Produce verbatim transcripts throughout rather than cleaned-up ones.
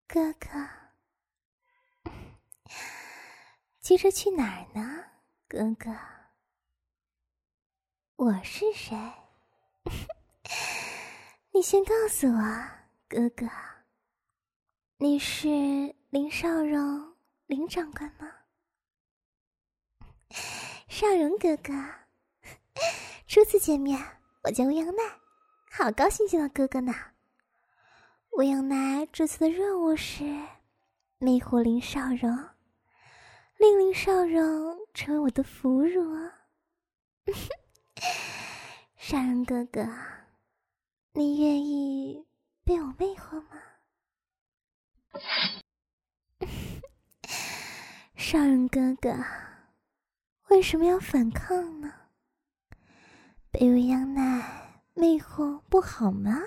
哥哥，急着去哪儿呢？哥哥，我是谁？你先告诉我，哥哥，你是林少荣林长官吗？少荣哥哥，初次见面，我叫欧阳奈，好高兴见到哥哥呢。欧阳奈这次的任务是魅惑林少荣，令林少荣成为我的俘虏啊。少荣哥哥，你愿意被我魅惑吗？少荣哥哥，为什么要反抗呢？被欧阳奈魅惑不好吗？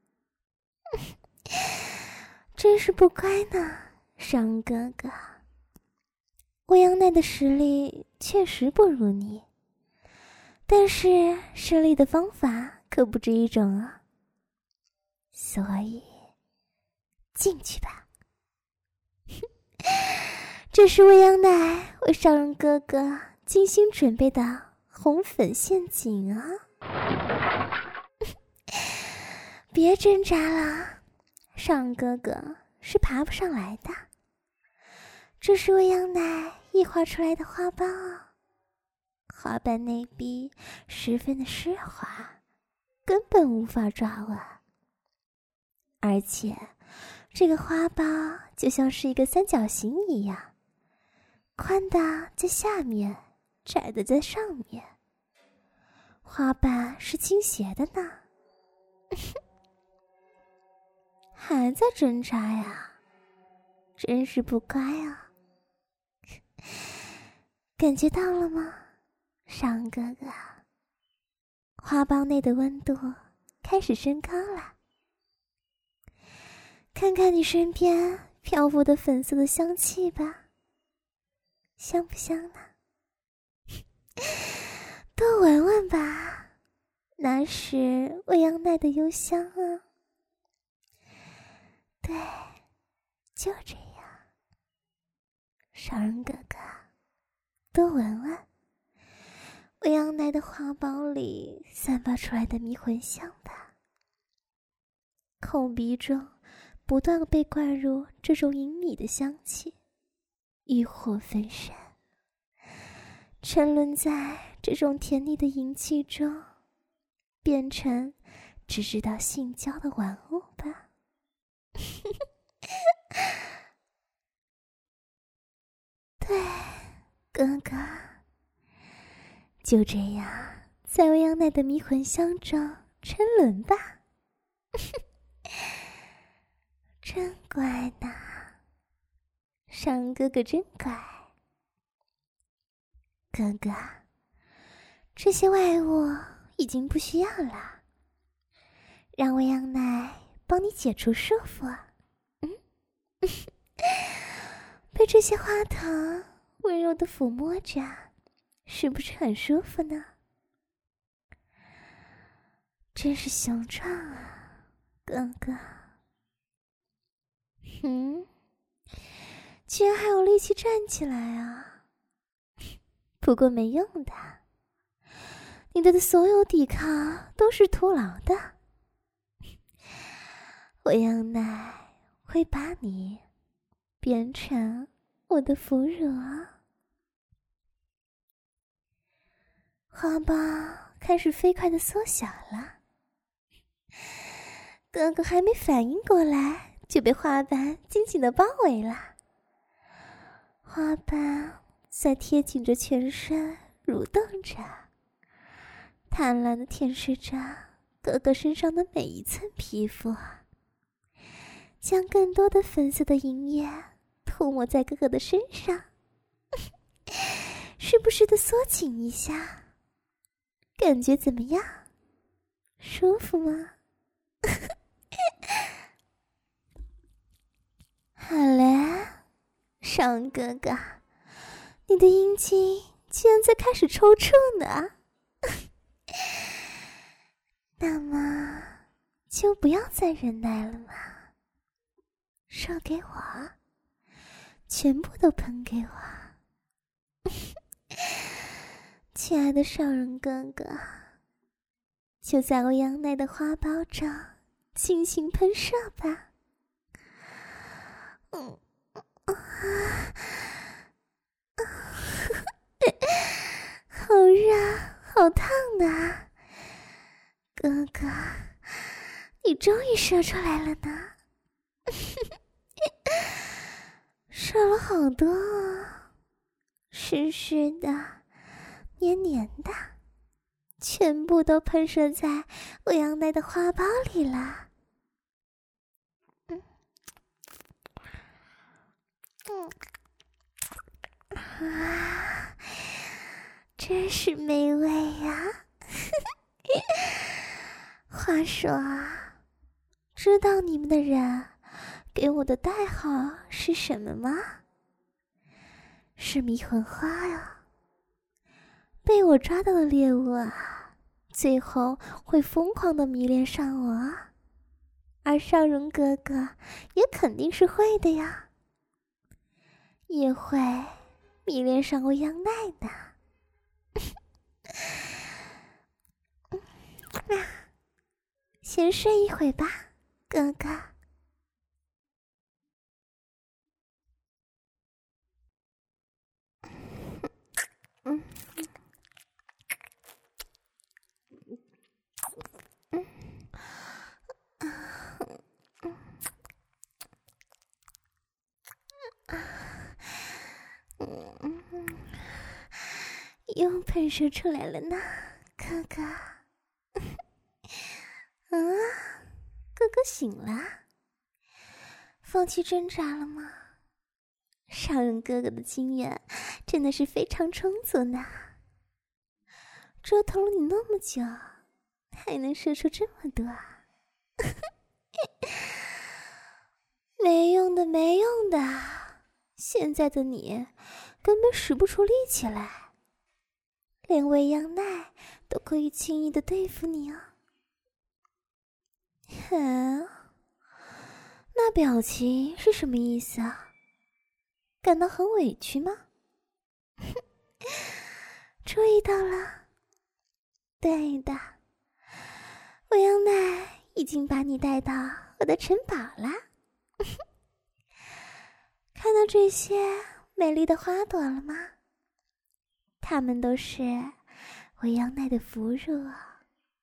真是不乖呢，少荣哥哥。欧阳奈的实力确实不如你，但是胜利的方法可不止一种啊。所以进去吧。这是未央奈为少荣哥哥精心准备的红粉陷阱啊。别挣扎了，少荣哥哥是爬不上来的。这是未央奈异画出来的花瓣啊，花瓣内壁十分的湿滑，根本无法抓稳。而且这个花苞就像是一个三角形一样，宽的在下面，窄的在上面，花瓣是倾斜的呢。还在挣扎呀，真是不乖啊。感觉到了吗，少荣哥哥？花苞内的温度开始升高了。看看你身边漂浮的粉色的香气吧，香不香呢？多闻闻吧，那是未央奈的幽香啊。对，就这样。少荣哥哥，多闻闻未央奈的花苞里散发出来的迷魂香吧。口鼻中不断被灌入这种隐秘的香气，欲火焚身，沉沦在这种甜腻的淫气中，变成只知道性交的玩物吧。对，哥哥，就这样在未央奈的迷魂香中沉沦吧。真乖呢，少荣哥哥真乖。哥哥，这些外物已经不需要了，让未央奈帮你解除束缚。嗯，被这些花藤温柔的抚摸着，是不是很舒服呢？真是雄壮啊，哥哥。嗯，居然还有力气站起来啊！不过没用的，你的所有抵抗都是徒劳的。未央奈会把你变成我的俘虏啊！花苞开始飞快地缩小了，哥哥还没反应过来，就被花瓣紧紧地包围了。花瓣在贴紧着全身蠕动着，贪婪地舔舐着哥哥身上的每一寸皮肤，将更多的粉色的银液涂抹在哥哥的身上，时不时地缩紧一下，感觉怎么样？舒服吗？好了，少荣哥哥，你的阴茎居然在开始抽搐呢。那么就不要再忍耐了嘛， 射给我，全部都喷给我。亲爱的少荣哥哥，就在我羊奶的花苞上尽情喷射吧。嗯啊，好热好烫的，哥哥，你终于射出来了呢。射了好多啊，湿湿的黏黏的，全部都喷射在我羊奶的花苞里了。嗯嗯啊，真是美味呀！话说啊，知道你们的人给我的代号是什么吗？是迷魂花呀。被我抓到的猎物啊，最后会疯狂的迷恋上我，而少荣哥哥也肯定是会的呀，也会迷恋上我羊奶的。先睡一会吧，哥哥。嗯嗯嗯嗯，又喷射出来了呢，哥哥。啊，哥哥醒了，放弃挣扎了吗？少荣哥哥的经验真的是非常充足呢，折腾了你那么久，还能射出这么多啊！没用的，没用的，现在的你根本使不出力气来，连喂羊奶都可以轻易的对付你啊！哼，那表情是什么意思啊？感到很委屈吗？注意到了，对的，我羊奶已经把你带到我的城堡了。看到这些美丽的花朵了吗？它们都是我羊奶的俘虏啊，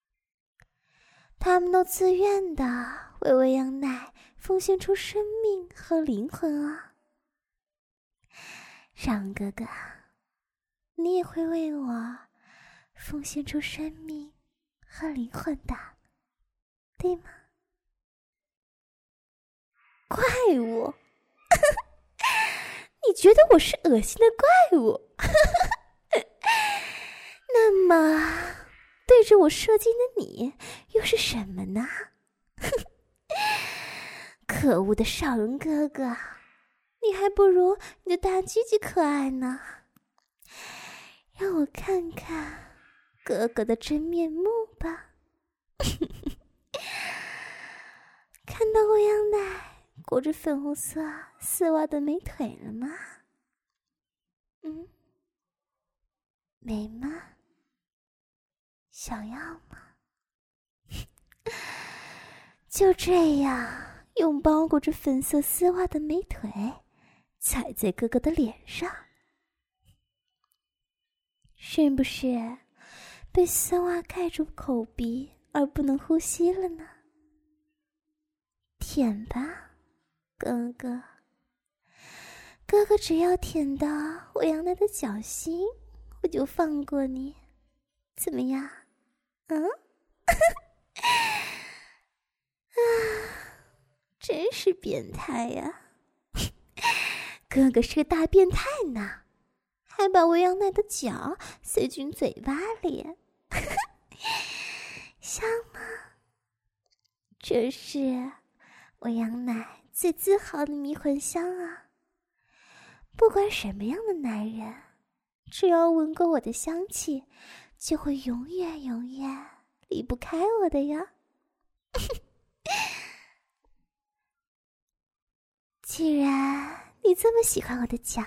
它们都自愿的为我羊奶奉献出生命和灵魂啊。少荣哥哥，你也会为我奉献出生命和灵魂的，对吗？怪物，你觉得我是恶心的怪物？那么对着我射精的你又是什么呢？可恶的少荣哥哥，你还不如你的大鸡鸡可爱呢。让我看看哥哥的真面目吧。看到我羊奶裹着粉红色丝袜的美腿了吗？嗯，美吗？想要吗？就这样用包裹着粉色丝袜的美腿踩在哥哥的脸上，是不是被丝袜盖住口鼻而不能呼吸了呢？舔吧，哥哥。哥哥只要舔到我羊奶的脚心，我就放过你，怎么样？嗯？啊，真是变态呀！哥哥是个大变态呢，还把我羊奶的脚塞进嘴巴里，香吗？这是我羊奶最自豪的迷魂香啊！不管什么样的男人，只要闻过我的香气，就会永远永远离不开我的呀。 既然你这么喜欢我的脚，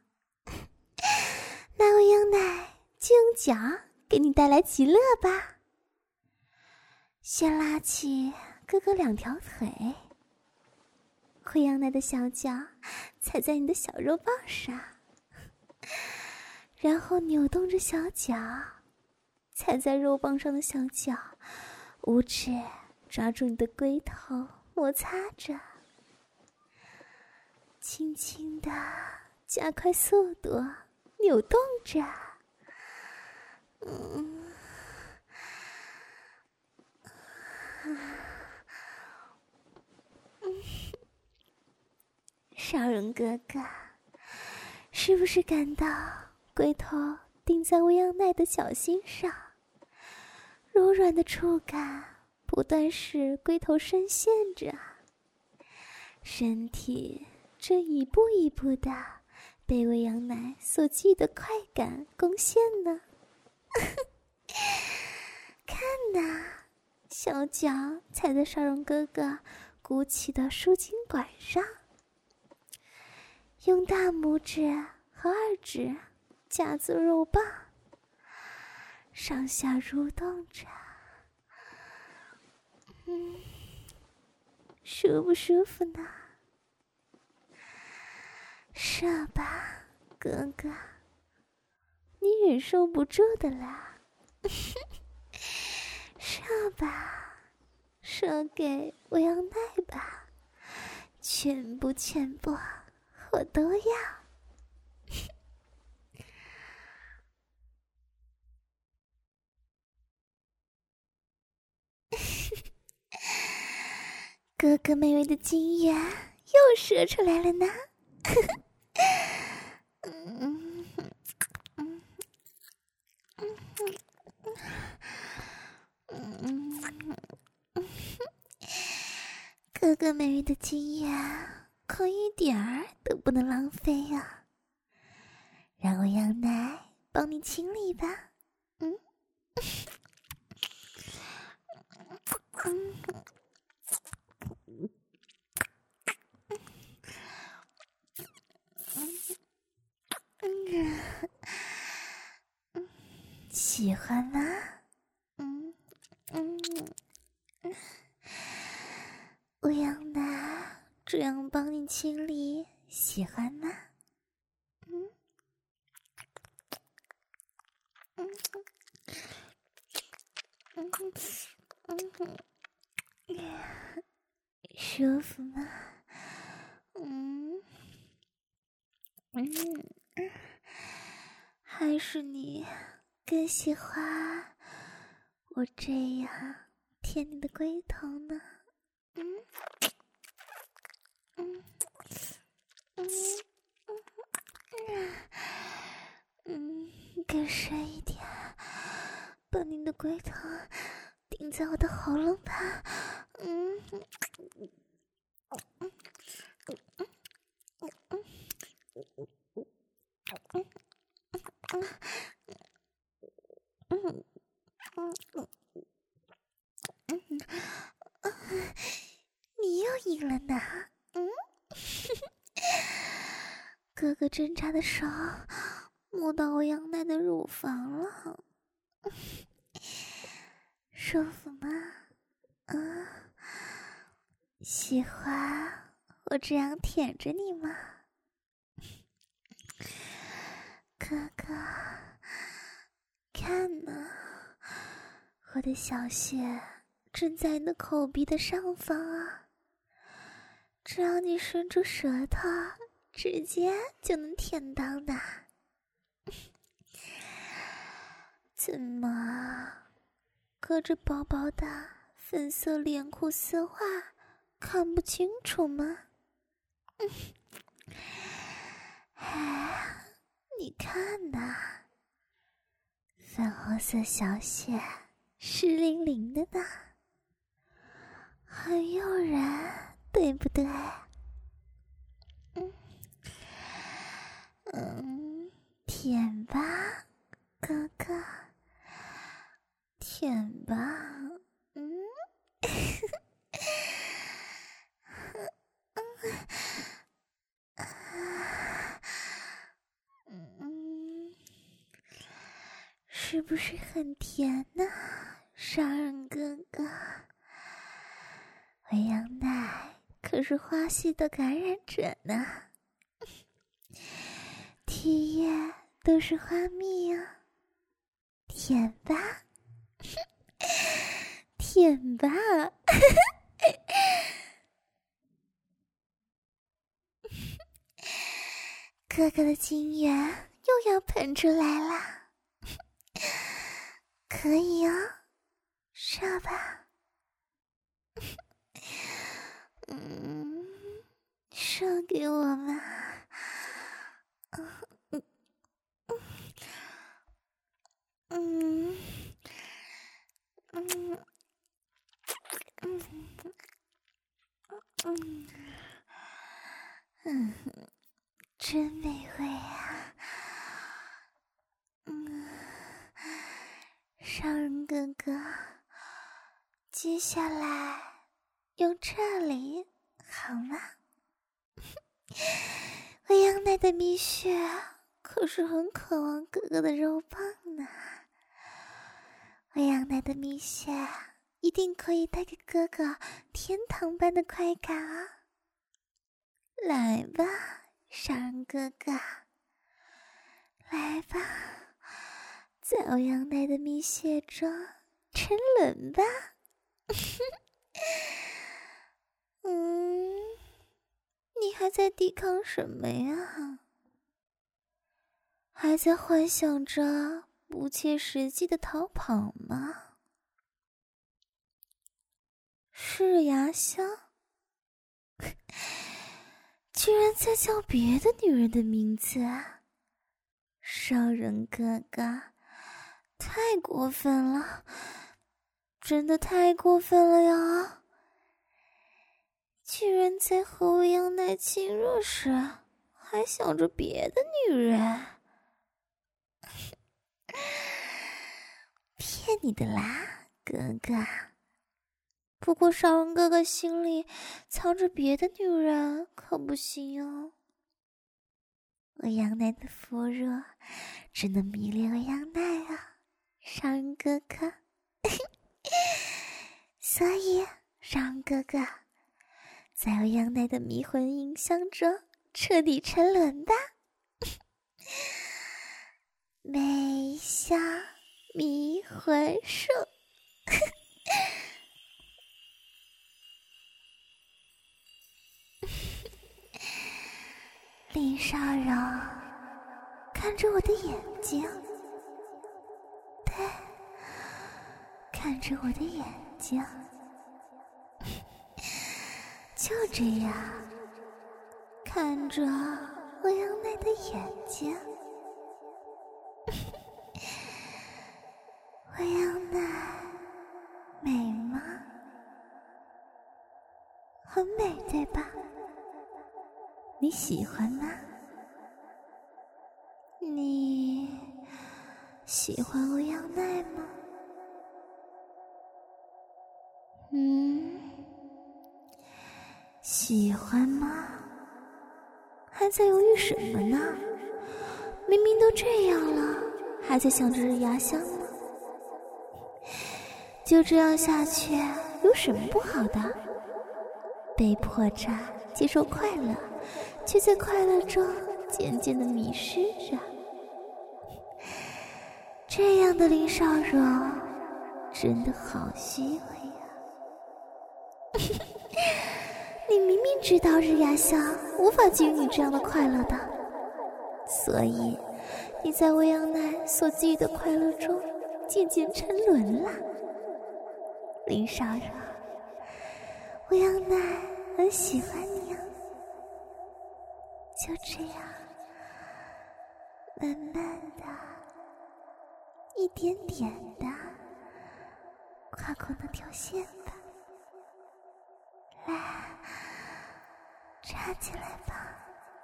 那未央奶就用脚给你带来极乐吧。先拉起哥哥两条腿，未央奶的小脚踩在你的小肉棒上，然后扭动着小脚，踩在肉棒上的小脚，五指抓住你的龟头，摩擦着，轻轻地加快速度，扭动着。嗯，嗯，少荣哥哥，是不是感到龟头顶在未央奈的脚心上，柔软的触感不断使龟头深陷着，身体正一步一步的被未央奶所给予的快感攻陷呢？看呐，小脚踩在少荣哥哥鼓起的输精管上，用大拇指和二指夹住肉棒，上下蠕动着。嗯，舒不舒服呢？射吧，哥哥，你忍受不住的啦！射吧，射给未央奈吧，全部全部我都要。哥哥美味的精液又射出来了呢。嗯嗯嗯嗯，哥哥美味的精液可一点儿都不能浪费啊！让我羊奶帮你清理吧。嗯嗯嗯嗯，喜欢吗？嗯嗯嗯，我羊奶这样帮你清理，喜欢吗？嗯嗯嗯嗯嗯，舒服吗？嗯嗯，还是你更喜欢我这样舔你的龟头呢？嗯嗯嗯嗯嗯，更深一点，把你的龟头顶在我的喉咙吧。嗯嗯嗯嗯嗯嗯嗯，你又赢了呢。嗯，哥哥挣扎的手摸到我羊奶的乳房了，舒服吗？啊，喜欢我这样舔着你吗？哥哥，看呐，我的小穴正在你的口鼻的上方啊，只要你伸出舌头，直接就能舔到的。怎么，隔着薄薄的粉色连裤丝袜，看不清楚吗？嗯，哎，你看呐，粉红色小穴湿淋淋的呢，很诱人，对不对？嗯嗯，舔吧，哥哥，舔吧。嗯， 不是很甜呢？商人哥哥，喂羊奶可是花系的感染者呢，体液都是花蜜啊，舔吧，舔吧。哥哥的精液又要喷出来了，可以哦，射吧。嗯，射给我吧。嗯嗯嗯嗯嗯嗯嗯，真美味啊！嗯，商人哥哥，接下来用这里好吗？喂羊奶的蜜雪可是很渴望哥哥的肉棒呢。喂羊奶的蜜雪一定可以带给哥哥天堂般的快感啊！来吧，商人哥哥，来吧，在喂羊奶的蜜雪中沉沦吧。嗯，你还在抵抗什么呀？还在幻想着不切实际的逃跑吗？是牙香，居然在叫别的女人的名字啊！商人哥哥，太过分了，真的太过分了呀！居然在和我羊奶亲热时，还想着别的女人。骗你的啦，哥哥。不过商人哥哥心里藏着别的女人可不行哦。我羊奶的肤热只能迷恋我羊奶啊，商人哥哥。所以商人哥哥，在我羊奶的迷魂影响中彻底沉沦吧。美香迷魂术。林少柔看着我的眼睛，对，看着我的眼睛，就这样看着我羊奶的眼睛。我羊奶美吗？很美，对吧？你喜欢吗？你喜欢我羊奶吗？嗯，喜欢吗？还在犹豫什么呢？明明都这样了，还在想着牙香吗？就这样下去有什么不好的？被迫着接受快乐，却在快乐中渐渐的迷失着。这样的林少柔真的好虚伪呀！你明明知道日牙香无法给予你这样的快乐的，所以你在喂羊奶所给予的快乐中渐渐沉沦了。林少柔，喂羊奶很喜欢你啊，就这样慢慢的一点点的跨过那条线吧，来，插进来吧，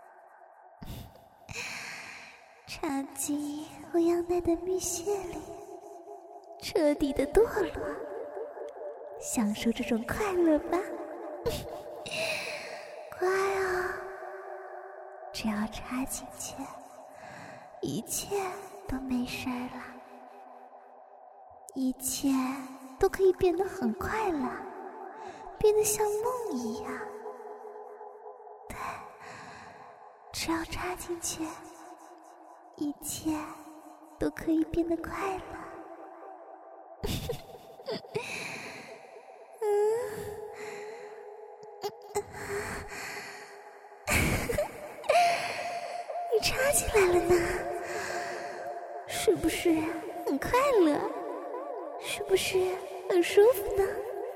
插进我羊奶的蜜穴里，彻底的堕落，享受这种快乐吧。乖啊，只要插进去，一切都没事了。 一切都可以变得很快乐，变得像梦一样。对，只要插进去，一切都可以变得快乐。你插进来了呢，是不是很快乐？是不是很舒服呢？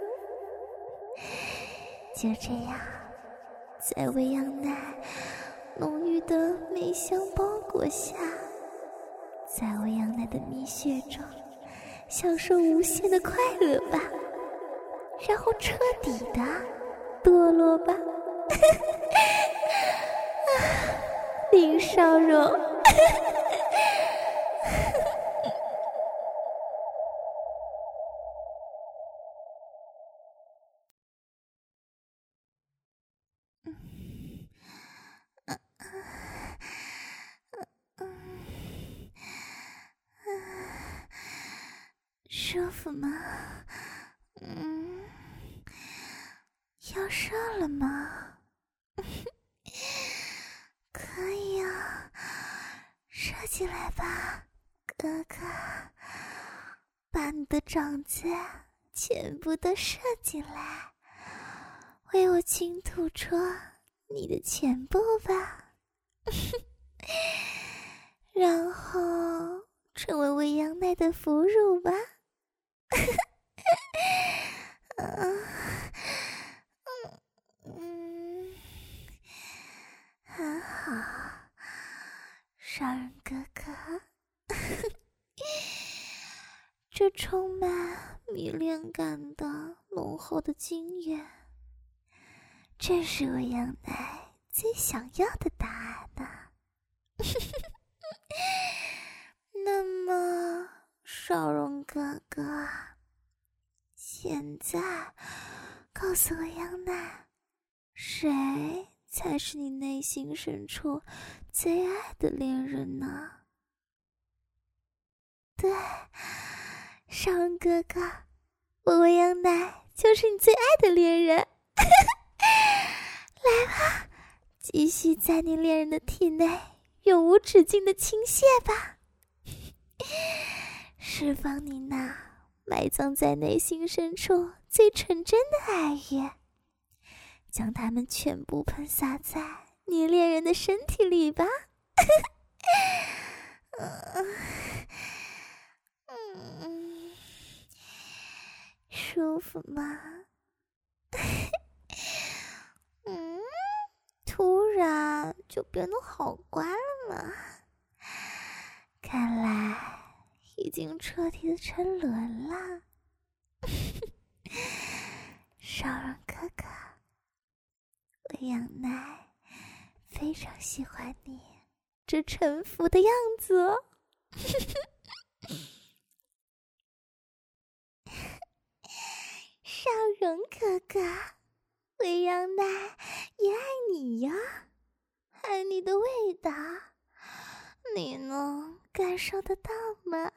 就这样，在喂养奶浓郁的美香包裹下，在喂养奶的蜜穴中享受无限的快乐吧，然后彻底的堕落吧。林少荣。舒服吗？嗯，要射了吗？可以啊，射进来吧，哥哥，把你的掌子全部都射进来，为我倾吐出你的全部吧。然后成为喂养奶的俘虏吧。嗯嗯，很好，少人哥哥。这充满迷恋感的浓厚的经验，正是喂养奶最想要的答案呢、啊。那么少荣哥哥，现在告诉我养奶，谁才是你内心深处最爱的恋人呢？对，少荣哥哥，我喂养奶就是你最爱的恋人。来吧，继续在你恋人的体内永无止境的倾泻吧，释放你那埋葬在内心深处最纯真的爱欲，将它们全部喷洒在你恋人的身体里吧。嗯，舒服吗？嗯，突然就变得好乖了嘛，看来已经彻底的沉沦了。少荣哥哥，喂养奶非常喜欢你这臣服的样子哦。少荣哥哥，喂养奶也爱你呀，爱你的味道，你能感受得到吗？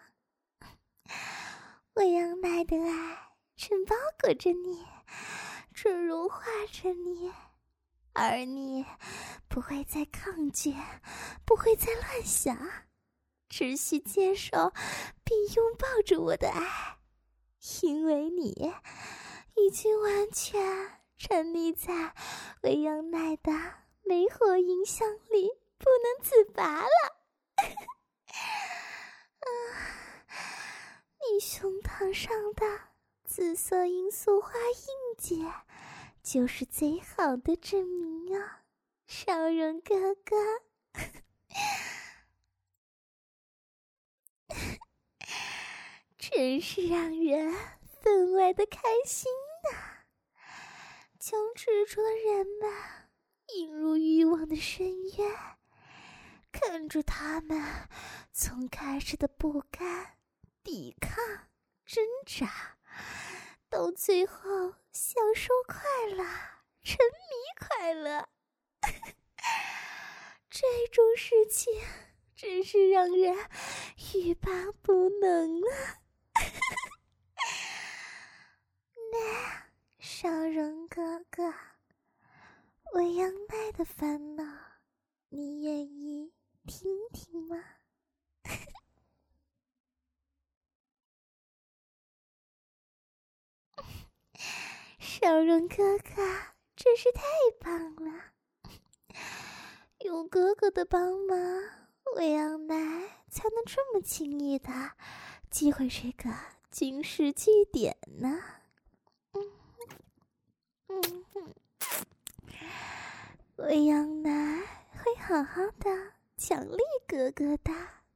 喂养奶的爱正包裹着你，正融化着你，而你不会再抗拒，不会再乱想，只需接受并拥抱着我的爱，因为你已经完全沉溺在喂养奶的美好影响里，不能自拔了。啊，你胸膛上的紫色罂粟花印记就是最好的证明啊，少荣哥哥。真是让人分外的开心呐！将执着的人们引入欲望的深渊，看着他们从开始的不甘、抵抗、挣扎，到最后享受快乐、沉迷快乐。这种事情真是让人欲罢不能啊！ 的烦恼，你愿意听听吗？少荣哥哥真是太棒了，有哥哥的帮忙，未央奈才能这么轻易的击毁这个军事据点呢。嗯嗯嗯，未央奈会好好的奖励哥哥的。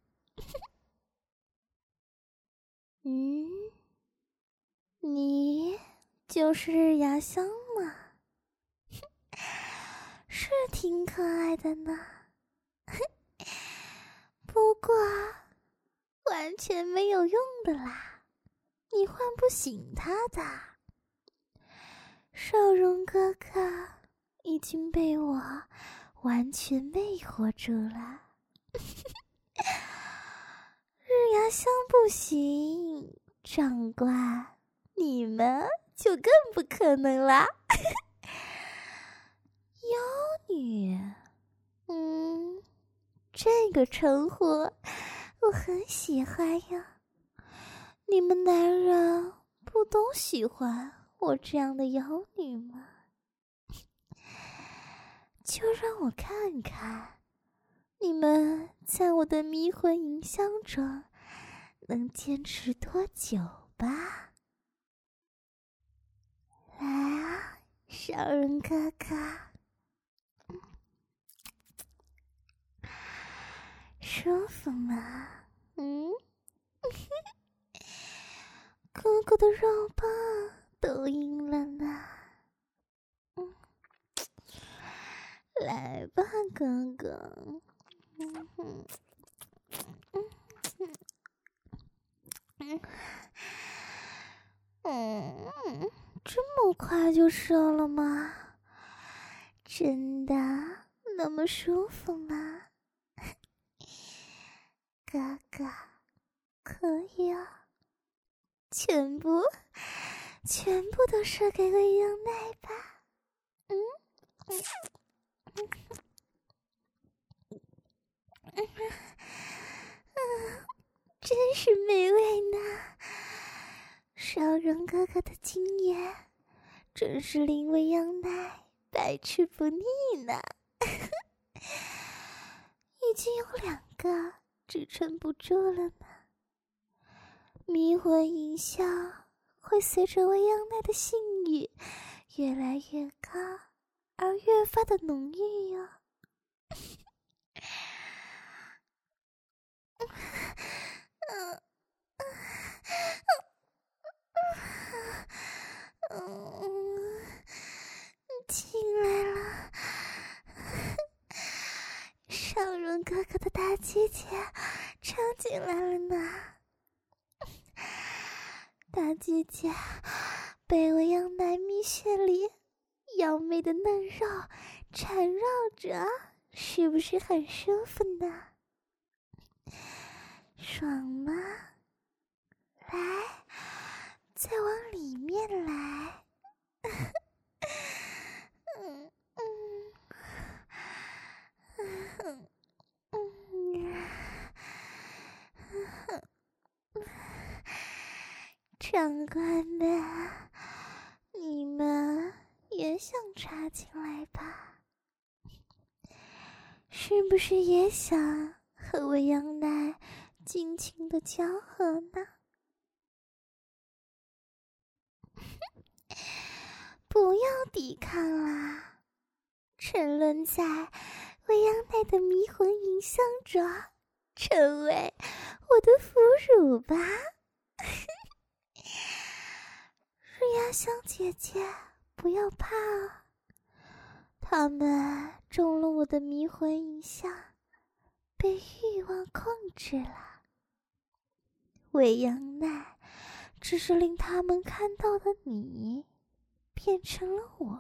嗯，你就是日牙香吗？是挺可爱的呢，不过完全没有用的啦，你唤不醒他的。少荣哥哥已经被我完全魅惑住了。日牙香不行，长官，你们就更不可能啦。妖女，嗯，这个称呼我很喜欢呀。你们男人不都喜欢我这样的妖女吗？就让我看看你们在我的迷魂银香中能坚持多久吧。来啊，少人哥哥，舒服吗？嗯，哥哥的肉棒都硬了呢。嗯，来吧，哥哥。嗯哼，嗯嗯嗯，这么快就射了吗？真的那么舒服吗？哥哥，可以啊，全部全部都射给未央奈吧。嗯嗯嗯嗯嗯，真是美味呢。少荣哥哥的经验真是令未央奈百吃不腻呢。已经有两个支撑不住了呢。迷魂银香会随着未央奈的性欲越来越高而越发的浓郁哟。嗯嗯，进来了。少荣哥哥的大姐姐插进来了呢。大姐姐被未央奈蜜穴里妖媚的嫩肉缠绕着，是不是很舒服呢？爽吗？来，再往里面来。嗯嗯嗯嗯，长官们，你们也想插进来吧？是不是也想和未央奈尽情的交合呢？不要抵抗啦，沉沦在未央奈的迷魂银香中，成为我的俘虏吧。日牙香姐姐，不要怕啊，他们中了我的迷魂银香，被欲望控制了。未央奈只是令他们看到的你变成了我，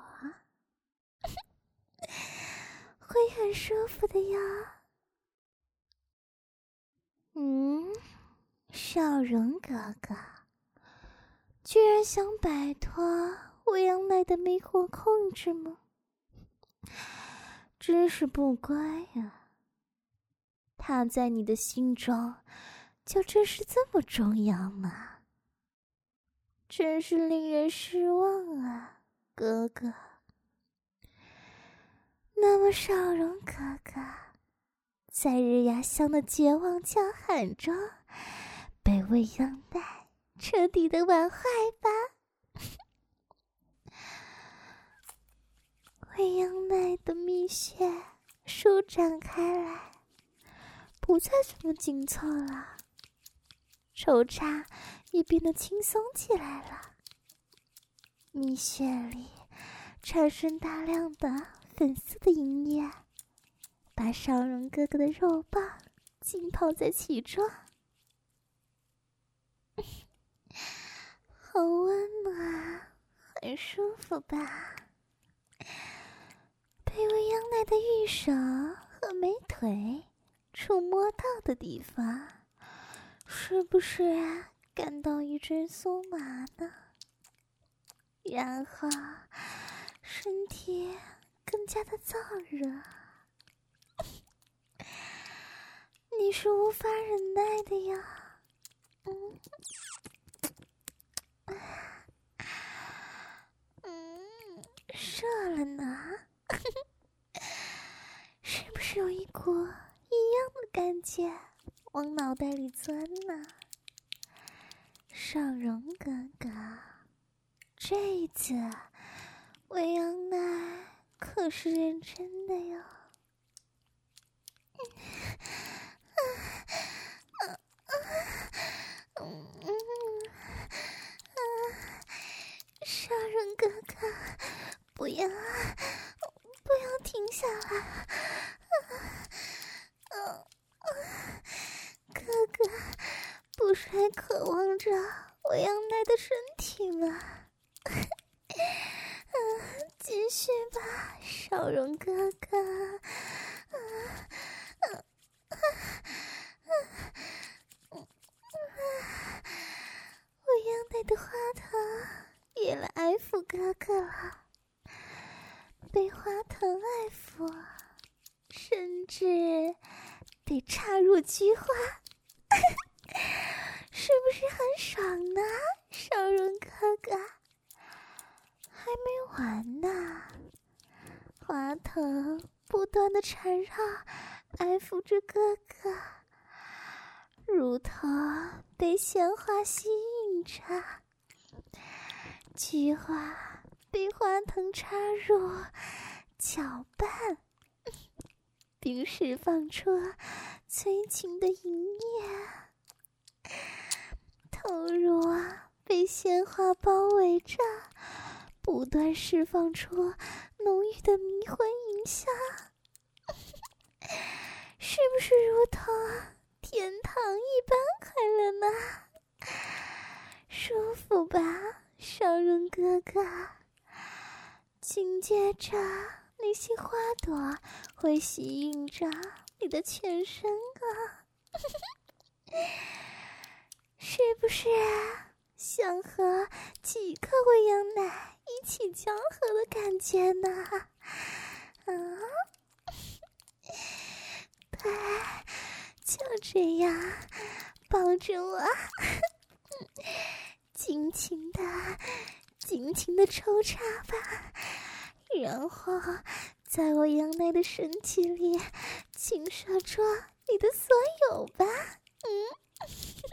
会很舒服的呀。嗯，少荣哥哥居然想摆脱未央奈的魅惑控制吗？ 真是不乖呀！他在你的心中，就真是这么重要吗？真是令人失望啊，哥哥。那么少荣哥哥，在日雅香的绝望叫喊中，被未央奈彻底的玩坏吧。未央奈的蜜穴舒展开来，不再这么紧凑了，抽插也变得轻松起来了。蜜穴里产生大量的粉色的银液，把少荣哥哥的肉棒浸泡在其中。好温暖，很舒服吧？被未央奈的玉手和美腿触摸到的地方，是不是感到一阵酥麻呢？然后身体更加的燥热，你是无法忍耐的呀。嗯嗯，射了呢。是不是有一股异样的感觉往脑袋里钻呢？少荣哥哥，这一次未央奈可是认真的哟。少荣哥哥，不要不要停下来。哥哥不是还渴望着未央奈的身体吗？继续吧，少荣哥哥。未央奈的花藤也来爱抚哥哥了，被花藤爱抚，甚至被插入菊花，是不是很爽呢？少荣哥哥，还没完呢。花藤不断的缠绕爱抚着哥哥，乳头被鲜花吸引着，菊花被花藤插入搅拌，并释放出催情的银液，投入啊被鲜花包围着，不断释放出浓郁的迷魂淫香，是不是如同天堂一般快乐呢？舒服吧，少荣哥哥？紧接着那些花朵会吸引着你的全身啊，是不是想和几个未央奈一起交合的感觉呢？啊，对，就这样抱着我，尽情的尽情的抽插吧，然后在我央奈的身体里倾射出你的所有吧。嗯，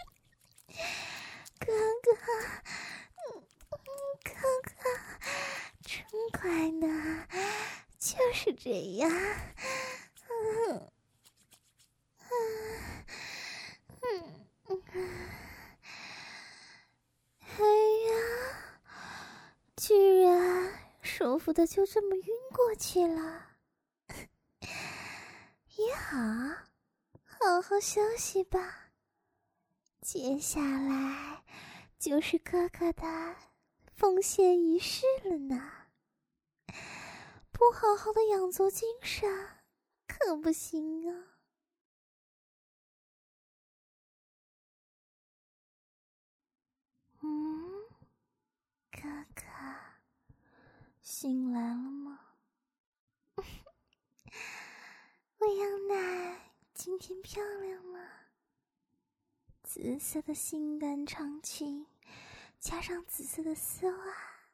哥哥，嗯哥哥，真乖呢，就是这样。嗯嗯嗯嗯，哎呀，居然舒服的就这么晕过去了。也好，好好休息吧。接下来就是哥哥的奉献仪式了呢。不好好的养足精神可不行啊。嗯，哥哥醒来了吗？ 未央奶今天漂亮吗？紫色的性感长裙，加上紫色的丝袜，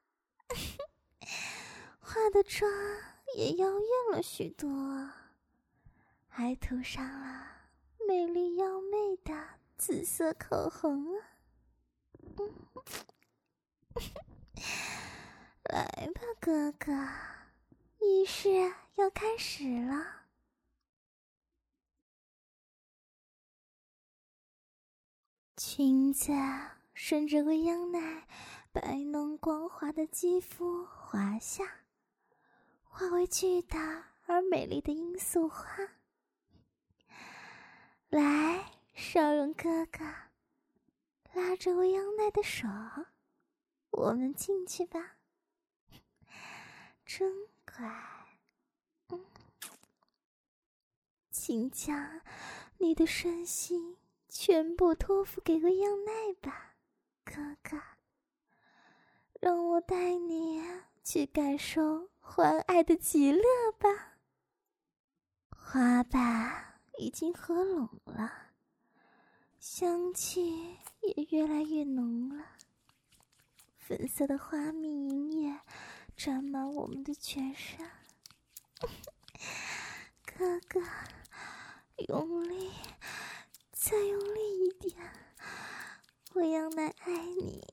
化的妆也妖艳了许多，还涂上了美丽妖媚的紫色口红啊！来吧，哥哥，仪式要开始了。裙子顺着未央奶白嫩光滑的肌肤滑下，化为巨大而美丽的罂粟花。来，少荣哥哥，拉着未央奶的手，我们进去吧。真乖，嗯，请将你的身心全部托付给未央奶吧，哥哥。让我带你去感受欢爱的极乐吧。花瓣已经合拢了，香气也越来越浓了。粉色的花蜜银液沾满我们的全身。哥哥，用力，再用力一点，未央奶爱你。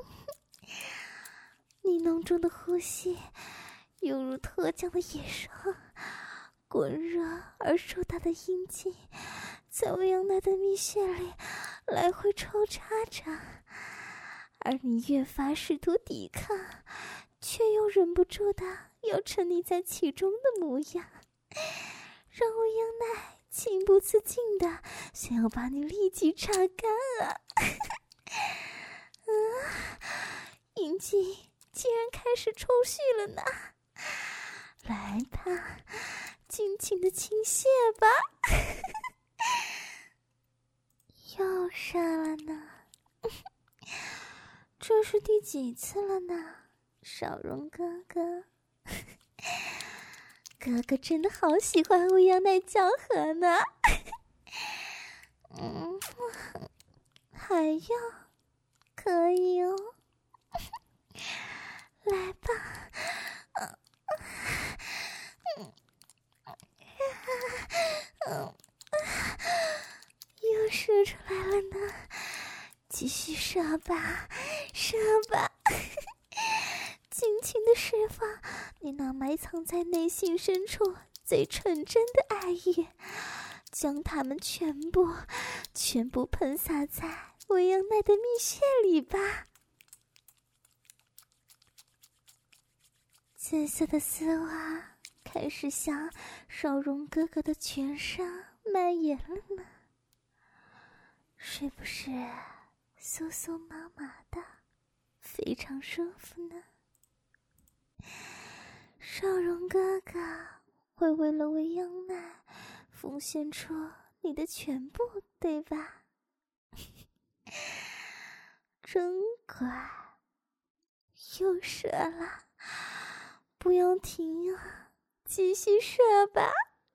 你浓重的呼吸犹如脱缰的野兽，滚热而硕大的阴茎在未央奶的蜜穴里来回抽插着，而你越发试图抵抗，却又忍不住的要沉溺在其中的模样，让未央奶情不自禁的想要把你立即榨干啊！啊，阴茎竟然开始抽搐了呢！来吧，尽情的倾泻吧！又射了呢，这是第几次了呢？少荣哥哥，哥哥真的好喜欢未央奶交合呢。嗯，还要可以哦。来吧，嗯嗯嗯，又射出来了呢，继续射吧，射吧，尽情的释放你那埋藏在内心深处最纯真的爱意，将它们全部全部喷洒在未央奶的蜜穴里吧。紫色的丝袜开始向少荣哥哥的全身蔓延了呢，是不是酥酥麻麻的，非常舒服呢？少荣哥哥会为了未央奶奉献出你的全部，对吧？真乖，又射了，不要停啊，继续射吧，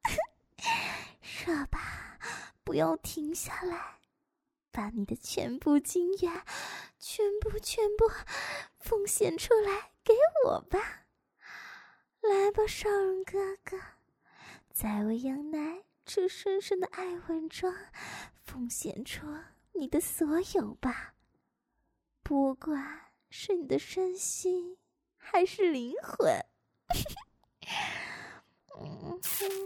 射吧，不要停下来，把你的全部精液全部全部奉献出来给我吧。来吧，少荣哥哥，在未央奶这深深的爱吻中奉献出你的所有吧，不管是你的身心还是灵魂。嗯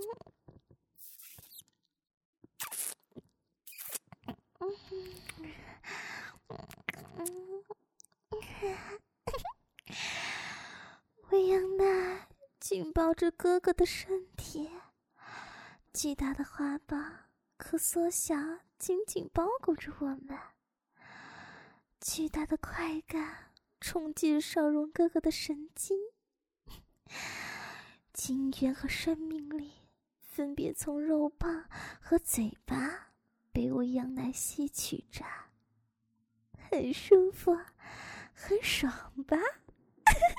未央奶紧抱着哥哥的身体，巨大的花瓣可缩小，紧紧包裹着我们。巨大的快感冲击少荣哥哥的神经，精元和生命力分别从肉棒和嘴巴被未央奶吸取着，很舒服，很爽吧？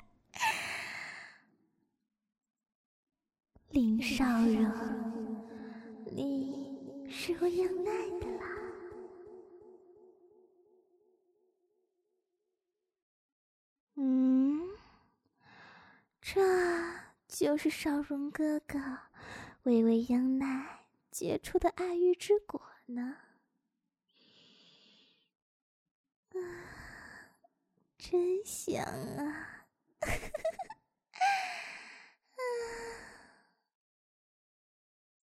林少荣， 你是我养奶的啦。嗯，这就是少荣哥哥为为养奶结出的爱欲之果呢。啊，真香啊！